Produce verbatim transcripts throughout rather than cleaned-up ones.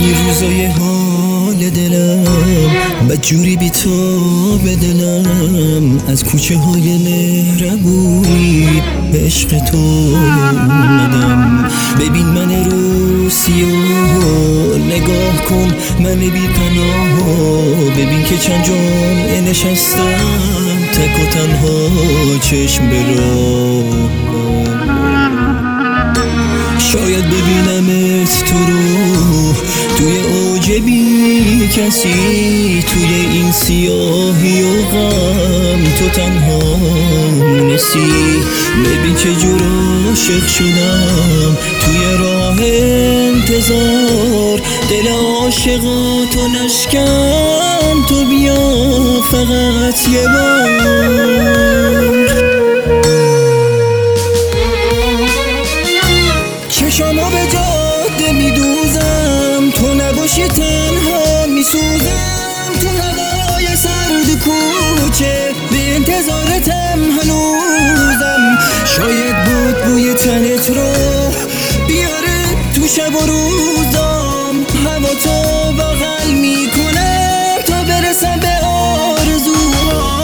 این روزای حال دلم بدجوری بی تو به دلم، از کوچه های مهربونی به عشق تو اومدم. ببین من رو سیاه، نگاه کن من بی پناه، ببین که چند جمعه نشستم تک و تنها چشم به راه. شاید ببینمت تو رو توی اوج بی کسی، توی این سیاهی و غم تو تنها مونسی. ببین چه جور عاشق شدم توی راه انتظار، دل عاشقاتو نشکن تو بیا فقط یه بار. چشامو به جاده میدوزم، تو نباشی تنها میسوزم، تو هوای سرد کوچه به انتظارتم هنوزم. شاید بود بوی تنت رو بیاره تو شب و روزام، هوا تو بغل میکنه تا برسم به آرزوام.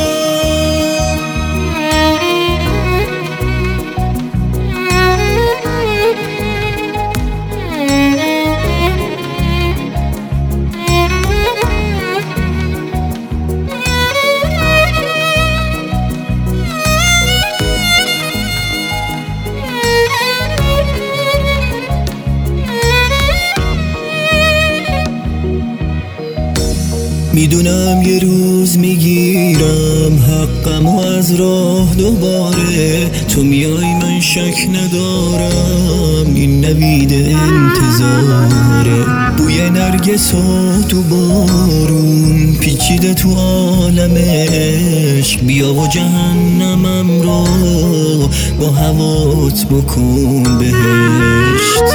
میدونم یه روز میگیرم حقم و از راه دوباره، تو میای من شک ندارم این نوید انتظاره. بوی نرگس و تو بارون پیچیده تو عالم عشق، بیا و جهنمم رو با هوات بکن بهشت.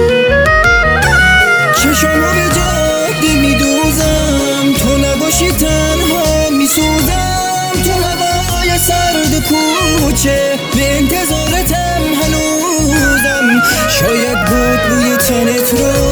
چشمو به جاده میدوزم، تو نباشی تنها میسوزم، تو هوای سرد کوچه به انتظارتم هنوزم. شاید بود بوی تنت رو